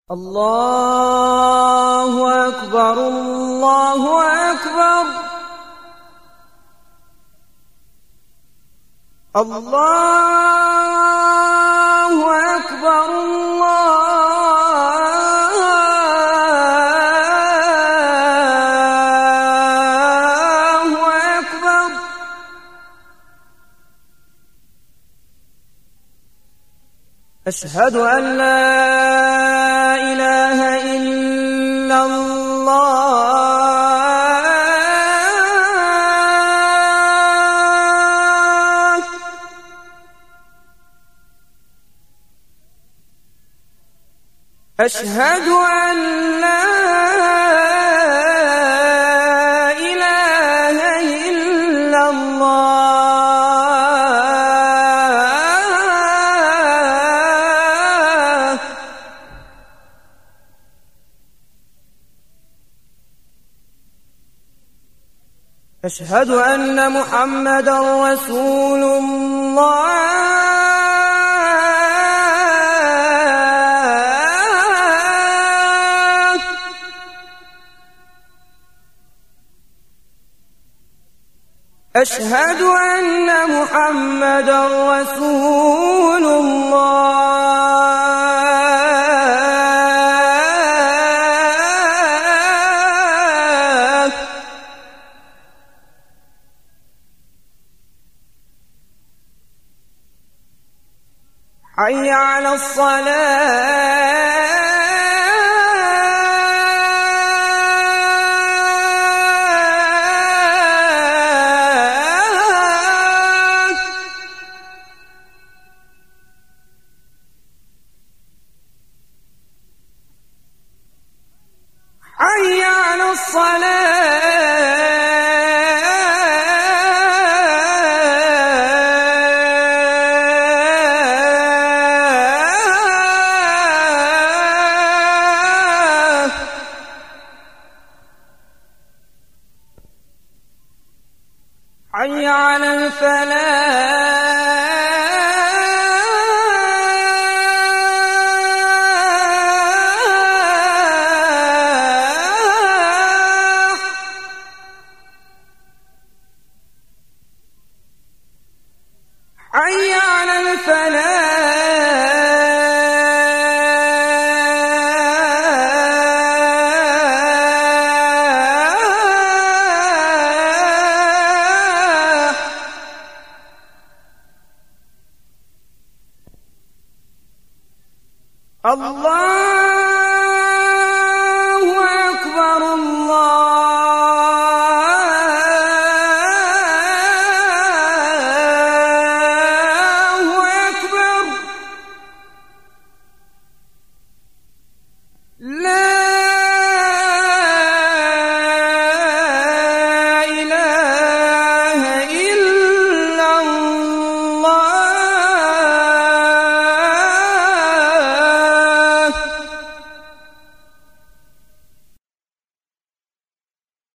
الله أكبر الله أكبر الله أكبر الله أكبر. أشهد أن لا إله إلا الله. أشهد أن لا إله إلا الله. أشهد أن محمدًا رسول الله. أشهد أن محمدًا رسول الله. حي على الصلاة. حي على الصلاة. حي على الفلاح.